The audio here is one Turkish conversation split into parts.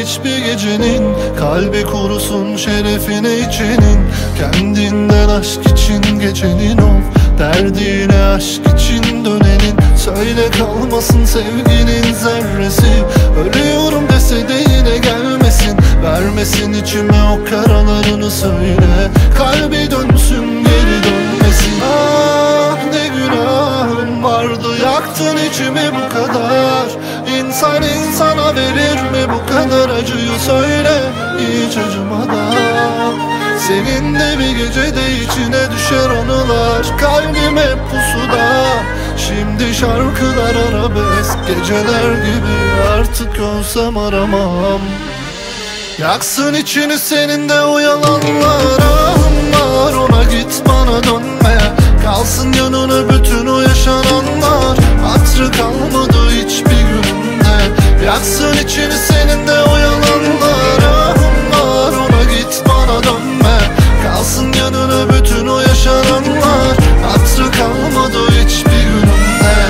hiçbir gecenin. Kalbi kurusun şerefine içenin. Kendinden aşk için geçenin ol. Derdine aşk için dönenin. Söyle kalmasın sevginin zerresi. Ölüyorum dese de yine gelmesin. Vermesin içime o karalarını söyle. Kalbi dönsün geri dönmesin. Ah ne günahım vardı, yaktın içimi bu kadar. İnsan insana verir mi bu kadar acıyı söyle hiç acımadan. Senin de bir gecede içine düşer anılar. Kalbim hep pusuda. Şimdi şarkılar arabesk, geceler gibi artık ölsem aramam. Yaksın içini senin de o yalanlar. Ahım var ona, git bana dönme. Kalsın yanına bütün o yaşananlar. Hatırı kalmadı hiçbir günümde. Yaksın içini senin de o yalanlar. Ahım var ona, git bana dönme. Kalsın yanına bütün o yaşananlar. Hatırı kalmadı hiçbir günümde.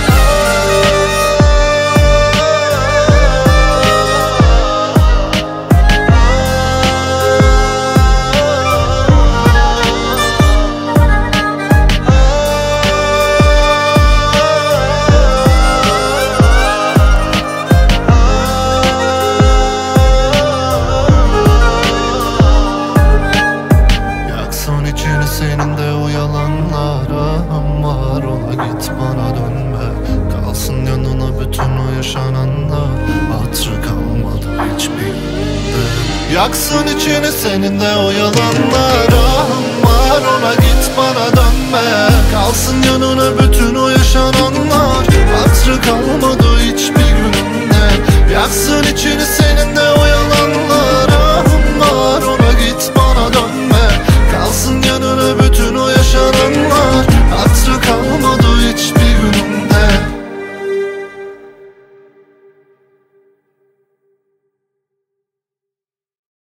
Senin de o yalanlar. Ahım var ona, git bana dönme. Kalsın yanına bütün o yaşananlar. Hatırı kalmadı hiçbir günde. Yaksın içini senin de o yalanlar. Ahım var ona, git bana dönme. Kalsın yanına bütün o yaşananlar. Hatırı kalmadı hiçbir günde. Yaksın içini senin de o yalanlar. Ahım var